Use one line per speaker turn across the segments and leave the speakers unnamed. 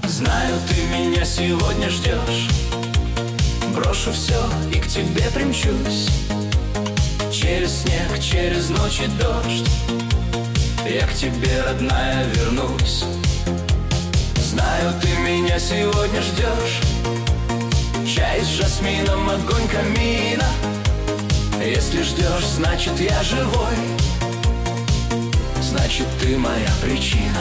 Знаю, ты меня сегодня ждешь. Брошу все и к тебе примчусь. Через снег, через ночь и дождь я к тебе, родная, вернусь. Знаю, ты меня сегодня ждешь. Чай с жасмином, огонь камина. Если ждешь, значит я живой. Значит, ты моя причина.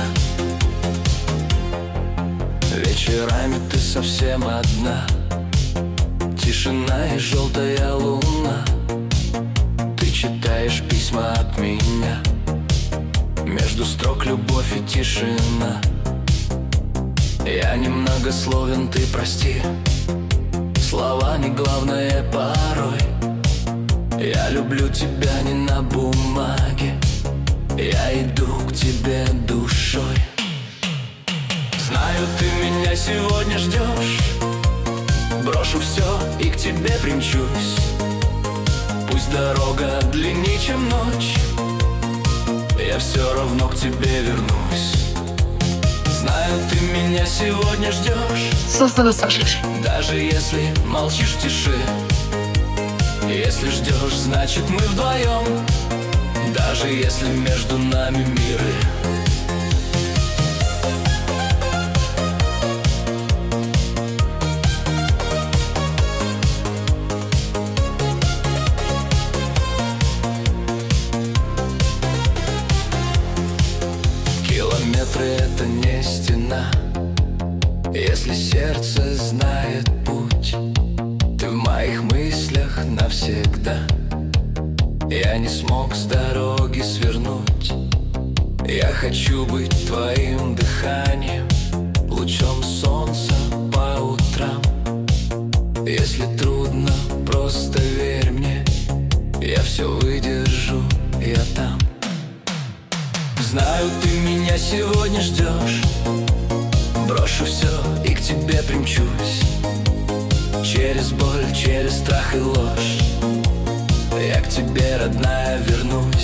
Вечерами ты совсем одна. Тишина и желтая луна. Ты читаешь письма от меня. Между строк любовь и тишина. Я немногословен, ты прости. Слова не главное порой. Я люблю тебя не на бумаге. Я иду к тебе душой. Знаю, ты меня сегодня ждешь. Брошу все и к тебе примчусь. Пусть дорога длиннее, чем ночь, я все равно к тебе вернусь. Знаю, ты меня сегодня ждешь. Даже если молчишь в тиши. Если ждешь, значит мы вдвоем. Даже если между нами миры. Километры — это не стена. Если сердце знает путь, ты в моих мыслях навсегда. Я не смог с дороги свернуть. Я хочу быть твоим дыханием, лучом солнца по утрам. Если трудно, просто верь мне. Я все выдержу, я там. Знаю, ты меня сегодня ждешь. Брошу все и к тебе примчусь. Через боль, через страх и ложь я к тебе, родная, вернусь.